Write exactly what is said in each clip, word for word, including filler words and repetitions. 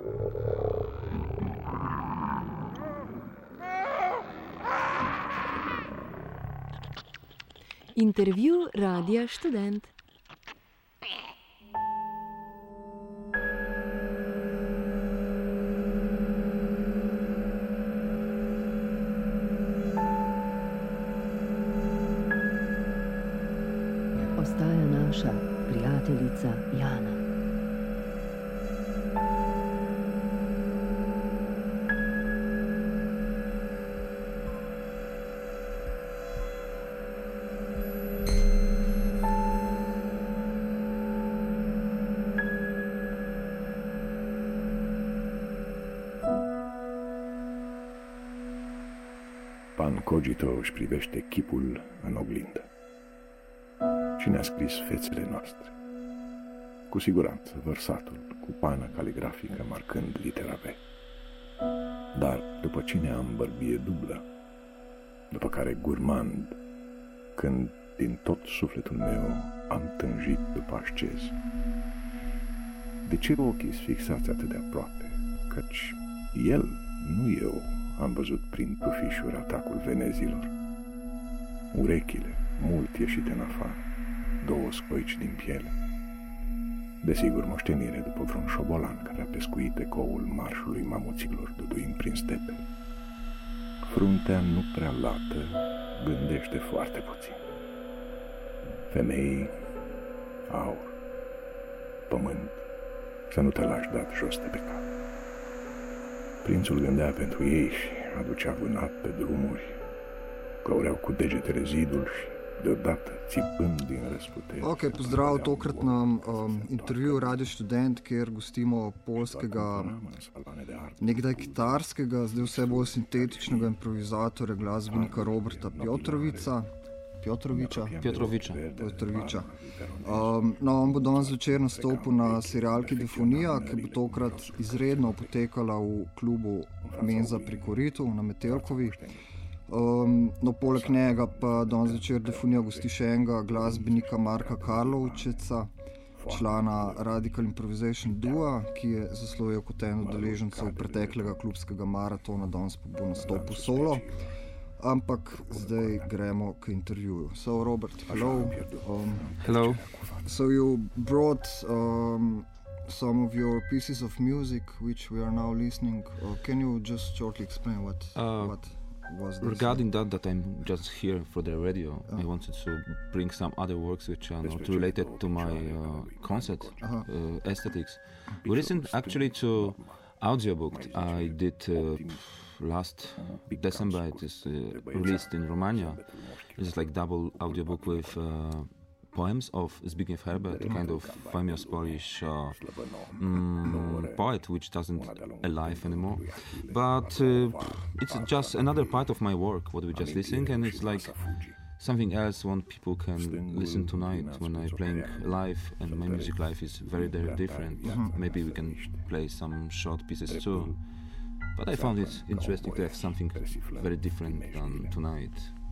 Intervju Radia Študent. Ostaja naša prijateljica Jana. Pan Cogito își privește chipul în oglindă. Cine a scris fețele noastre? Cu siguranță, vărsatul, cu pană caligrafică marcând litera V. Dar după cine am bărbie dublă, după care gurmand, când din tot sufletul meu am tânjit după ascez. De ce ochii fixați atât de aproape? Căci el, nu eu, am văzut prin tufișuri atacul venezilor. Urechile, mult ieșite în afară, două scoici din piele. Desigur, moștenire după vreun șobolan care a pescuit ecoul marșului mamuților duduind prin stepe. Fruntea nu prea lată gândește foarte puțin. Femei, aur, pământ, să nu te lași dat jos de pe cap. Prințul gândea pentru ei și aducea vânat pe drumuri, găureau cu degetele zidul și deodată țipând din răsputeri. Ok, pozdrav tokrat na um, intervjuju Radio Študent, kjer gostimo polskega, nekdaj kitarskega, zdaj vse bolj sintetičnega improvizatorja, glasbenika Roberta Piotrovića. Piotrovića? Piotrovića. Piotrovića. Um, no, on bo danes zvečer nastopil na serialki Defonija, ki bo tokrat izredno potekala v klubu Menza pri Koritu na Metelkovi. Um, no, poleg njega pa danes zvečer Defonija gosti še enega glasbenika Marka Karlovčeca, člana Radical Improvisation Dua, ki je zaslovil kot en od udeležencev preteklega klubskega maratona, danes pa bo nastopil solo. Ampak zdaj gremo k intervjuju. So, Robert, hello. Um, hello. So you brought um, some of your pieces of music, which we are now listening. Uh, can you just shortly explain what, uh, what was this? Regarding that, that I'm just here for the radio, uh. I wanted to bring some other works which are not related to my uh, concert uh-huh. uh, aesthetics. We listened actually to audiobook I did uh, last December. It is uh, released in Romania. It's like double audiobook with uh, poems of Zbigniew Herbert, a kind of famous Polish uh, um, poet which doesn't alive anymore. But uh, it's just another part of my work, what we just listened, and it's like something else when people can listen tonight when I'm playing live, and my music life is very, very different. Mm-hmm. Maybe we can play some short pieces too. But I found it interesting to have something very different than tonight.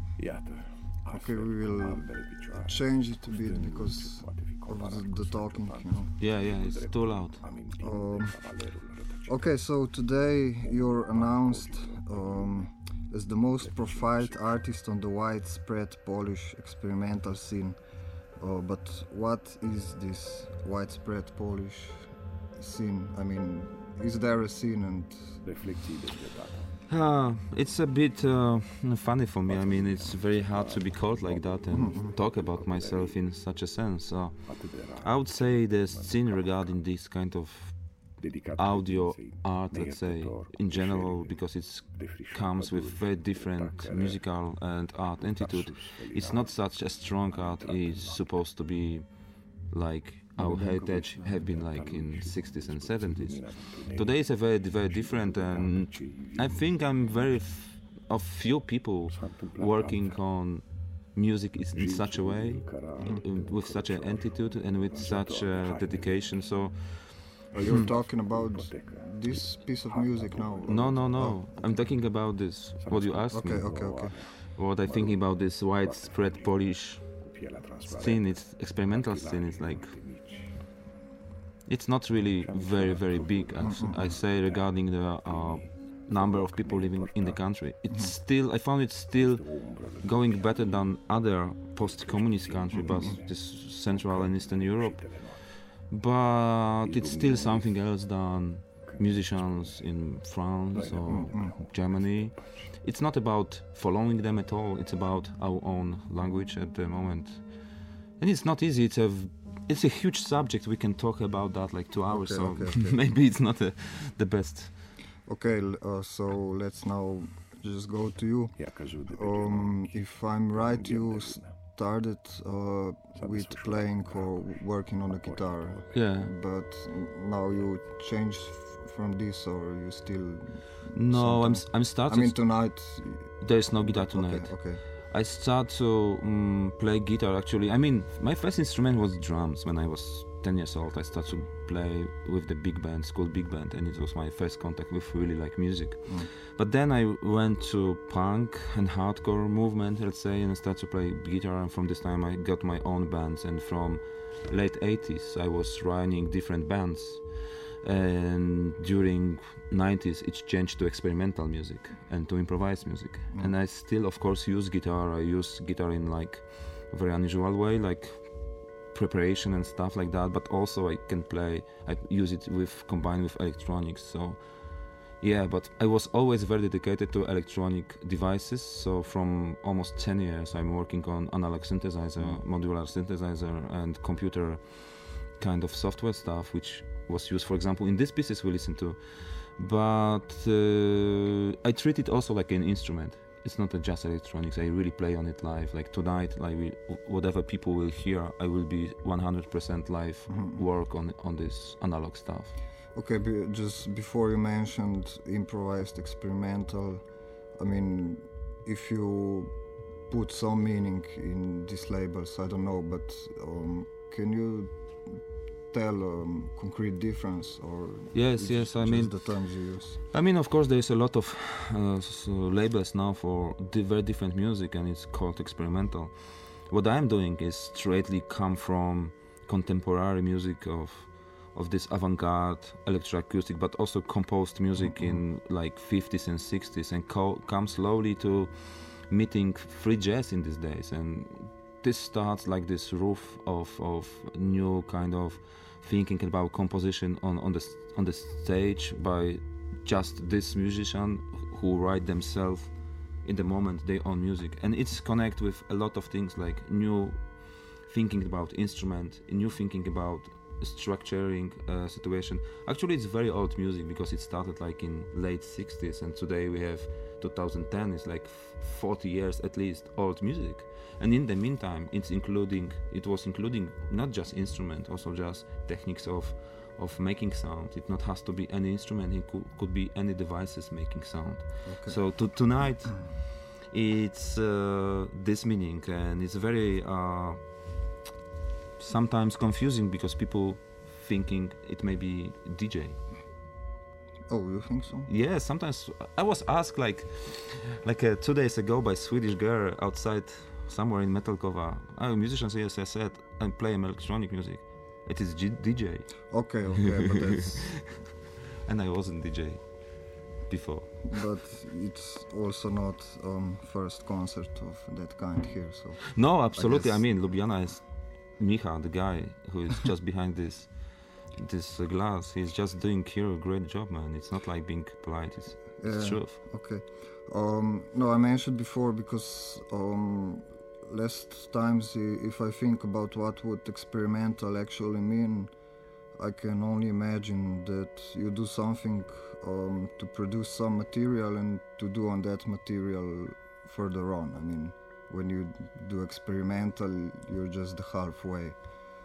Okay, we will change it a bit because of the, the talking, you know. Yeah, yeah, it's too loud. Um, okay, so today you're announced um, as the most profiled artist on the widespread Polish experimental scene. Uh, but what is this widespread Polish scene? I mean, is there a scene? And uh, it's a bit uh, funny for me. I mean, it's very hard to be called like that and mm-hmm. talk about myself in such a sense. Uh, I would say the scene regarding this kind of audio art, let's say, in general, because it comes with very different musical and art attitude. It's not such a strong art. It's supposed to be like our heritage have been like in sixties and seventies. Today is a very, very different, and I think I'm very f- of few people working on music is in such a way, in, with such an attitude and with such a dedication. So you're hmm. talking about this piece of music now? No, no, no. Oh. I'm talking about this. What you asked okay, me. Okay, okay, okay. What I think about this widespread Polish scene, it's experimental scene. It's like it's not really very, very big. I say regarding the uh, number of people living in the country. It's still, I found it still going better than other post-communist countries, but this Central and Eastern Europe. But it's still something else than musicians in France or Germany. It's not about following them at all. It's about our own language at the moment, and it's not easy. It's a it's a huge subject. We can talk about that like two hours. Okay, so okay, okay. maybe it's not a, the best. Okay, uh, so let's now just go to you. Um, if I'm right, you started uh, with playing or working on the guitar. Yeah. But now you changed from this, or you still? No, I'm sometimes- I'm started. I mean, tonight. there is no guitar tonight. Okay. Okay. I start to um, play guitar actually. I mean, my first instrument was drums when I was ten years old. I started to play with the big band, school big band, and it was my first contact with really like music. Mm. But then I went to punk and hardcore movement, let's say, and I started to play guitar. And from this time, I got my own bands. And from late eighties, I was running different bands. And during nineties, it changed to experimental music and to improvised music. Mm. And I still, of course, use guitar. I use guitar in like a very unusual way, like preparation and stuff like that. But also, I can play. I use it with combined with electronics. So, yeah. But I was always very dedicated to electronic devices. So from almost ten years, I'm working on analog synthesizer, Mm. modular synthesizer, and computer kind of software stuff, which was used, for example, in these pieces we listen to. But uh, I treat it also like an instrument. It's not a just electronics. I really play on it live. Like tonight, like we, whatever people will hear, I will be one hundred percent live Mhm. work on on this analog stuff. Okay, be, just before you mentioned improvised experimental, I mean, if you put some meaning in these labels, I don't know, but um, can you tell um, concrete difference, or Yes, it's yes, I just mean- the terms you use? I mean, of course, there is a lot of uh, s- labels now for di- very different music, and it's called experimental. What I'm doing is straightly come from contemporary music of of this avant-garde electroacoustic, but also composed music in like fifties and sixties, and co- come slowly to meeting free jazz in these days. And this starts like this roof of of new kind of thinking about composition on on the s- on the stage by just this musician who write themselves in the moment their own music, and it's connect with a lot of things like new thinking about instrument, new thinking about structuring uh, situation. Actually, it's very old music because it started like in late sixties, and today we have two thousand ten. It's like forty years at least old music. And in the meantime, it's including it was including not just instrument, also just techniques of of making sound. It not has to be any instrument. It could, could be any devices making sound. Okay. So to, tonight, it's uh, this meaning, and it's very uh, sometimes confusing because people thinking it may be D J. Oh, you think so? Yeah, sometimes I was asked like like uh, two days ago by Swedish girl outside somewhere in Metalkova. I'm a musician, so yes, I said I play electronic music. It is G- D J, Okay, okay, but that's and I wasn't D J before. but it's also not um, first concert of that kind here. So No, absolutely. I, guess- mean, Ljubljana is Micha, the guy who is just behind this this uh, glass. He's just doing here a great job, man. It's not like being polite. It's, it's Yeah. truth. okay. Um, no, I mentioned before because um, last times i- if I think about what would experimental actually mean, I can only imagine that you do something um, to produce some material and to do on that material further on. I mean, when you do experimental, you're just halfway.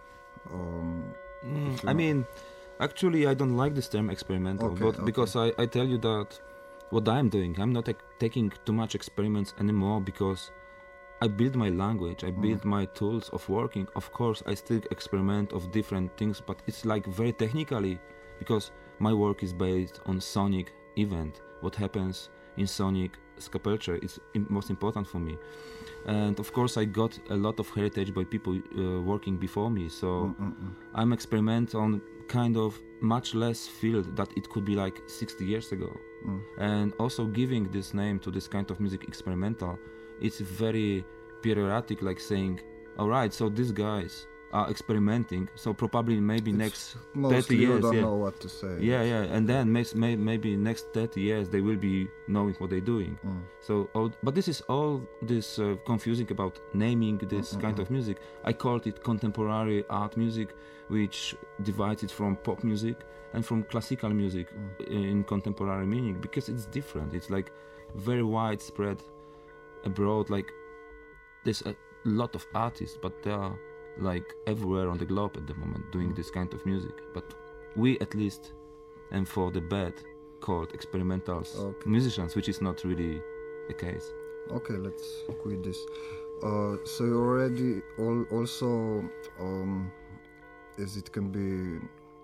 Um, Mm, If you I know. mean, actually, I don't like this term experimental, Okay, but okay. because I, I tell you that what I'm doing, I'm not like, taking too much experiments anymore because I build my language, I build my tools of working. Of course, I still experiment of different things, but it's like very technically because my work is based on sonic event. What happens in sonic sculpture is im- most important for me. And of course, I got a lot of heritage by people uh, working before me, so mm, mm, mm. I'm experiment on kind of much less field that it could be like sixty years ago. Mm. And also giving this name to this kind of music, experimental, it's very periodic, like saying, all right, so these guys are experimenting, so probably maybe it's next thirty years, you don't yeah. know what to say. Yeah, yeah, and then may, may, maybe next thirty years they will be knowing what they're doing. Mm. So, all, but this is all this uh, confusing about naming this mm-hmm. kind of music. I called it contemporary art music, which divides it from pop music and from classical music mm. in contemporary meaning, because it's different. It's like very widespread abroad. Like there's a lot of artists, but they are like everywhere on the globe at the moment doing mm. this kind of music. But we at least, and for the bad, called experimental okay. musicians, which is not really the case. Okay, let's quit this. Uh, so you already al- also, um, as it can be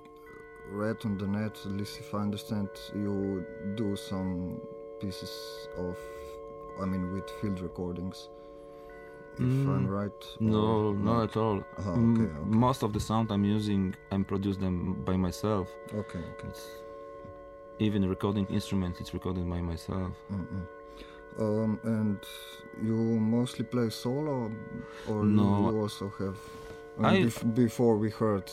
read on the net, at least if I understand, you do some pieces of, I mean, with field recordings. If mm, I'm right? No, not, not at all. Uh-huh, okay, okay. Most of the sound I'm using, I produce them by myself. Okay, okay. It's, even recording instruments, it's recorded by myself. Mm-mm. Um, and you mostly play solo, or no, you also have? I mean, I, bef- before we heard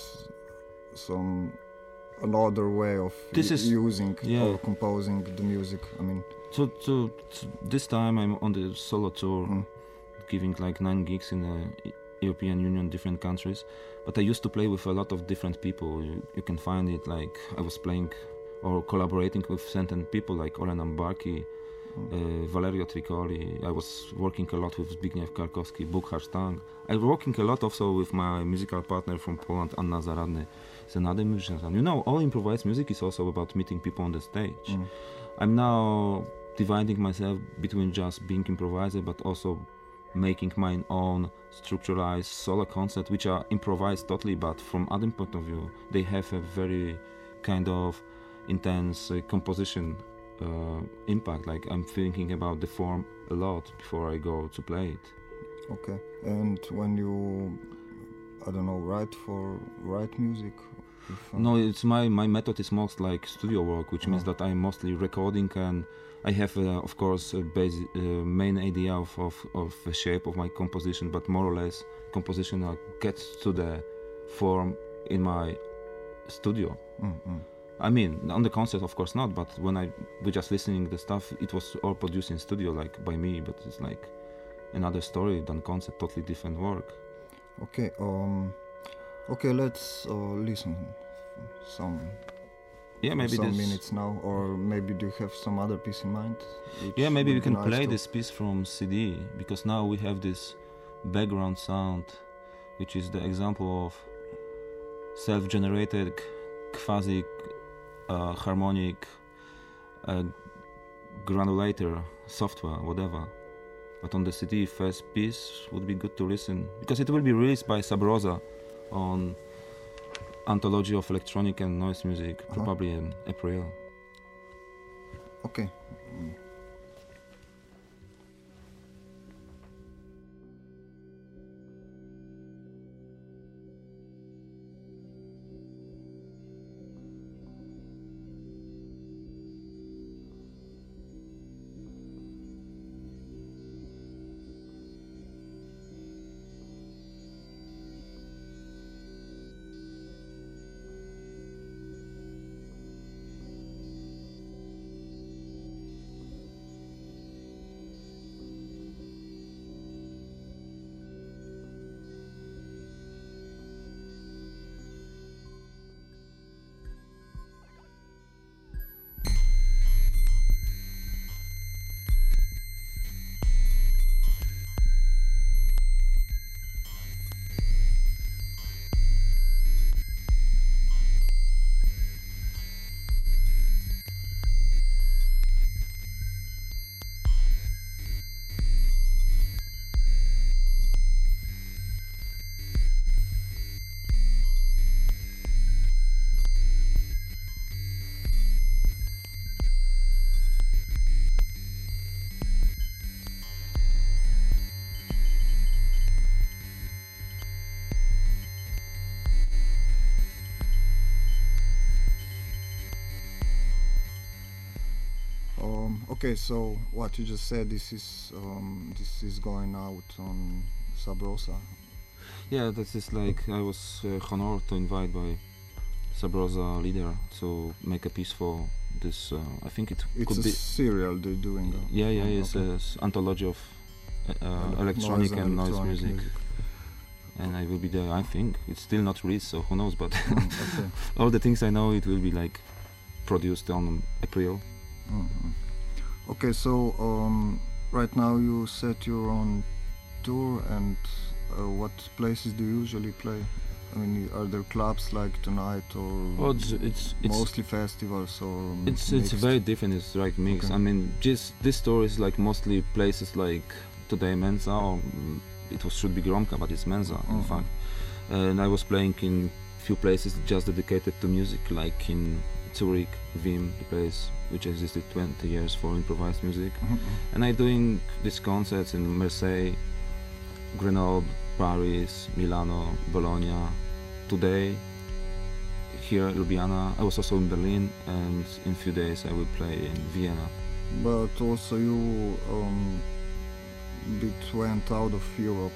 some another way of this is, using yeah. or composing the music. I mean, so, so, so this time I'm on the solo tour. Mm. Giving like nine gigs in the European Union, different countries. But I used to play with a lot of different people. You, you can find it like I was playing or collaborating with certain people like Olena Barki, mm. uh, Valerio Tricoli. I was working a lot with Zbigniew Karkowski, Burkhard Stang. I'm working a lot also with my musical partner from Poland, Anna Zaradny. It's another musician. And you know, all improvised music is also about meeting people on the stage. Mm. I'm now dividing myself between just being improviser, but also making my own structuralized solo concerts, which are improvised totally, but from other point of view, they have a very kind of intense uh, composition uh, impact. Like I'm thinking about the form a lot before I go to play it. Okay. And when you, I don't know, write for write music? If, uh... No, it's my my method is most like studio work, which oh. means that I'm mostly recording, and I have, uh, of course, a basic, uh, main idea of, of, of the shape of my composition, but more or less composition uh, gets to the form in my studio. Mm-hmm. I mean, on the concert, of course not, but when I was just listening the stuff, it was all produced in studio, like by me, but it's like another story than concert, totally different work. Okay, um, okay, let's uh, listen some... Yeah, maybe some this... minutes now, or maybe do you have some other piece in mind? Yeah, maybe we can nice play to... this piece from C D, because now we have this background sound, which is the example of self-generated quasi uh, harmonic uh, granulator software, whatever. But on the C D, first piece would be good to listen, because it will be released by Sub Rosa on Anthology of Electronic and Noise Music, uh-huh. probably in April. Okay. Mm. Okay, so what you just said, this is um, this is going out on Sub Rosa. Yeah, that is like I was uh, honored to invite by Sub Rosa leader to make a piece for this. Uh, I think it it's could a be serial they're doing. Uh, yeah, yeah, it's okay. an anthology of uh, uh, electronic and, and noise electronic music. music. And I will be there. I think it's still not released, so who knows? But mm, okay. all the things I know, it will be like produced on April. Mm-hmm. Okay, so um, right now you set your own tour, and uh, what places do you usually play? I mean, are there clubs like tonight, or oh, it's, it's, it's mostly festivals, or it's mixed? it's very different. It's like mix. Okay. I mean, just this tour is like mostly places like today Mensa, or mm, it was should be Gromka, but it's Mensa Mm-hmm. in fact. And I was playing in few places just dedicated to music, like in Zurich, Wien, the place which existed twenty years for improvised music. Mm-hmm. And I'm doing these concerts in Marseille, Grenoble, Paris, Milano, Bologna. Today, here Ljubljana. I was also in Berlin, and in few days I will play in Vienna. But also you um, bit went out of Europe.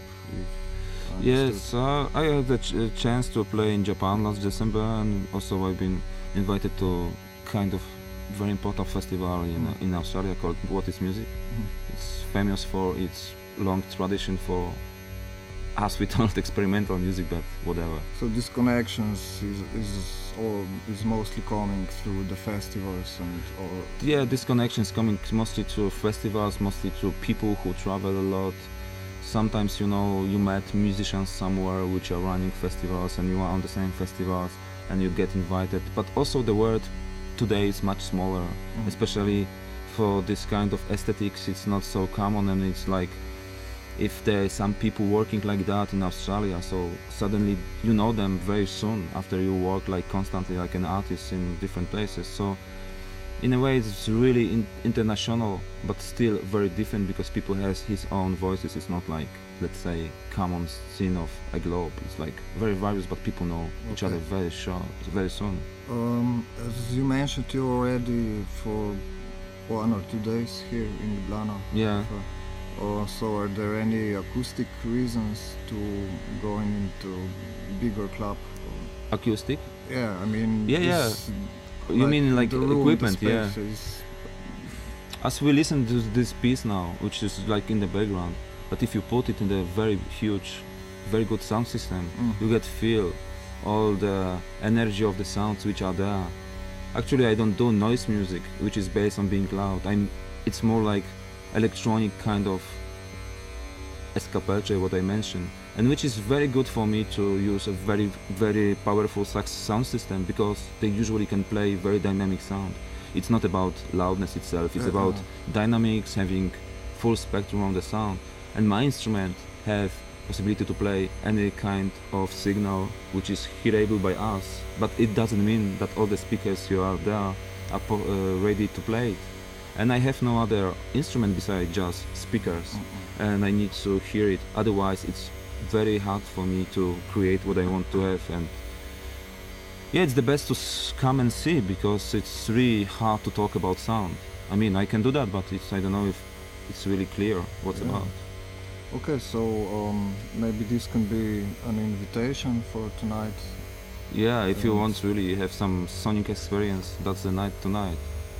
If I Yes, uh, I had the ch- uh, chance to play in Japan last December, and also I've been invited to kind of very important festival in, uh, in Australia called What Is Music. Mhm. It's famous for its long tradition for, as we call it, experimental music, but whatever. So these connections is is or is mostly coming through the festivals and or Yeah, this connection is coming mostly through festivals, mostly through people who travel a lot. Sometimes, you know, you met musicians somewhere which are running festivals, and you are on the same festivals and you get invited. But also the world today is much smaller, Mm. especially for this kind of aesthetics. It's not so common, and it's like if there are some people working like that in Australia, so suddenly you know them very soon after you work like constantly like an artist in different places. So in a way it's really in- international, but still very different, because people has his own voices. It's not like, let's say, common scene of a globe. It's like very various, but people know each Okay. other very short, very soon. um, as you mentioned, you're already for one or two days here in Ljubljana. Yeah. Uh, so are there any acoustic reasons to going into bigger club? Acoustic? Yeah, I mean. Yeah, yeah. this, You mean like the room, equipment? the Yeah. space is- As we listen to this piece now, which is like in the background, but if you put it in a very huge, very good sound system, Mm. you get feel all the energy of the sounds which are there. Actually, I don't do noise music, which is based on being loud. I'm. It's more like electronic kind of escapace, what I mentioned, and which is very good for me to use a very, very powerful sax sound system, because they usually can play very dynamic sound. It's not about loudness itself, it's Yeah, about yeah. dynamics, having full spectrum of the sound. And my instrument have possibility to play any kind of signal which is hearable by us, but it doesn't mean that all the speakers you are there are po- uh, ready to play it. And I have no other instrument besides just speakers, Mm-mm. and I need to hear it. Otherwise, it's very hard for me to create what I want to have. And yeah, it's the best to s- come and see, because it's really hard to talk about sound. I mean, I can do that, but it's I don't know if it's really clear what's Yeah. about. Okay, so um, maybe this can be an invitation for tonight. Yeah, if you Yes. want to really have some sonic experience, that's the night tonight.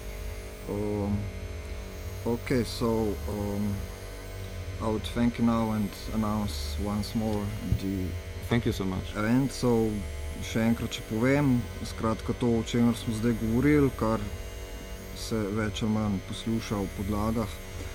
Um, okay, so um, I would thank you now and announce once more the Thank you so much. event. So, še enkrat, če povem, skratka to, o čemer smo zdaj govorili, kar se več ali manj posluša v podlagah,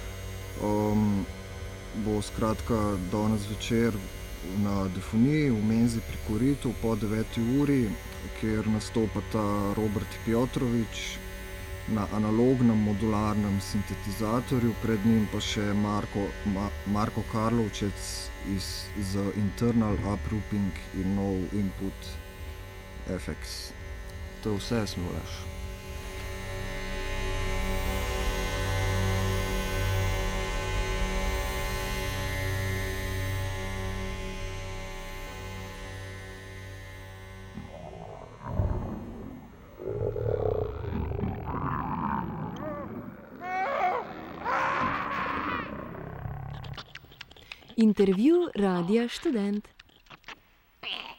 um, bo skratka danes večer na Defoniji v Menzi pri Koritu po deveti uri, kjer nastopata Robert Piotrovič na analognem modularnem sintetizatorju, pred njim pa še Marko, Ma, Marko Karlovčec iz, z Internal Uprooping in No Input F X. To je vse, Smolaš. Intervju Radia Študent.